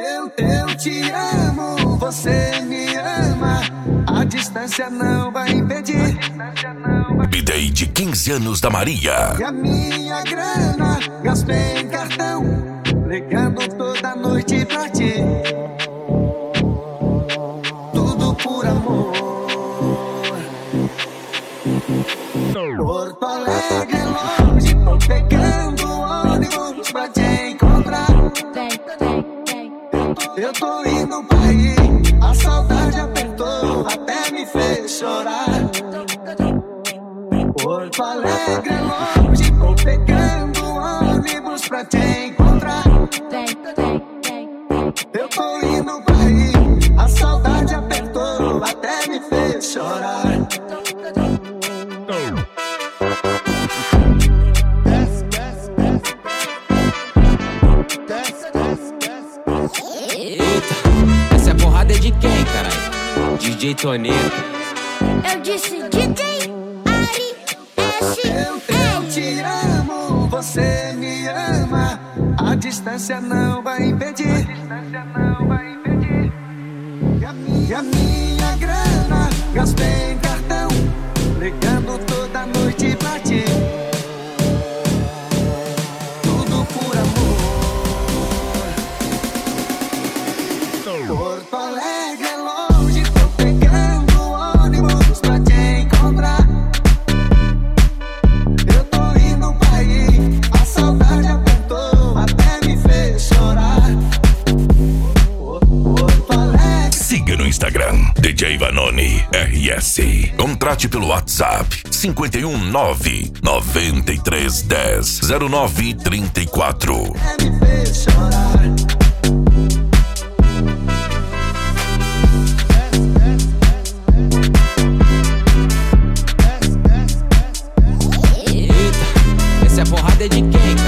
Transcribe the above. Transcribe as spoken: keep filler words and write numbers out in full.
Eu, eu te amo, você me ama. A distância não vai impedir. B-Day de quinze anos da Maria. E a minha grana gastei em cartão, ligando toda noite pra ti. Tudo por amor. Porto Alegre é longe, tô pegando ônibus pra te encontrar. Eu tô indo pra ir, a saudade apertou, até me fez chorar. Porto Alegre é longe, tô pegando ônibus pra te encontrar. Eu tô indo pra ir, a saudade apertou, até me fez chorar. Eita, essa é porrada de quem, caralho? D J Toneto. Eu disse D J Ari S. Eu, eu te amo, você me ama. A distância não vai impedir. E a minha, e a minha grana gastei em cartão, ligando toda noite pra ti. Tudo por amor. Porto Alegre é longe, tô pegando ônibus pra te encontrar. Eu tô indo pra ir, a saudade apertou, até me fez chorar. Porto Alegre. Siga no Instagram, D J Vanoni R S. Contrate pelo WhatsApp cinco um nove, nove três um zero, zero nove três quatro. Até me fez chorar. Eita, essa é porrada de quem,